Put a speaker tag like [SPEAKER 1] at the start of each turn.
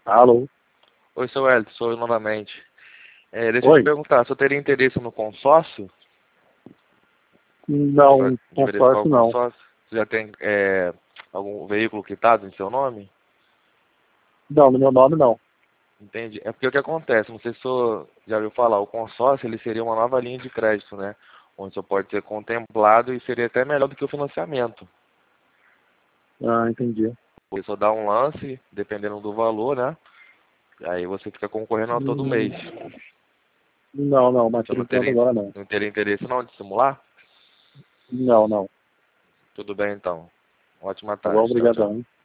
[SPEAKER 1] Alô?
[SPEAKER 2] Oi, seu Hélio, sou eu novamente. Deixa eu te
[SPEAKER 1] Oi?
[SPEAKER 2] perguntar, você teria interesse no consórcio?
[SPEAKER 1] Não,
[SPEAKER 2] De verificar o
[SPEAKER 1] consórcio não.
[SPEAKER 2] consórcio? Você já tem algum veículo quitado em seu nome?
[SPEAKER 1] Não, no meu nome não.
[SPEAKER 2] Entende? É porque o que acontece, não sei se o senhor já ouviu falar, o consórcio ele seria uma nova linha de crédito, né? Onde o senhor pode ser contemplado e seria até melhor do que o financiamento.
[SPEAKER 1] Ah, entendi.
[SPEAKER 2] Você só dá um lance, dependendo do valor, né? Aí você fica concorrendo a todo mês.
[SPEAKER 1] Não, mas
[SPEAKER 2] Você
[SPEAKER 1] por enquanto agora não.
[SPEAKER 2] não teria interesse não de simular?
[SPEAKER 1] Não.
[SPEAKER 2] Tudo bem então. Ótima
[SPEAKER 1] Tá bom,
[SPEAKER 2] tarde. Tchau, tchau.
[SPEAKER 1] obrigadão.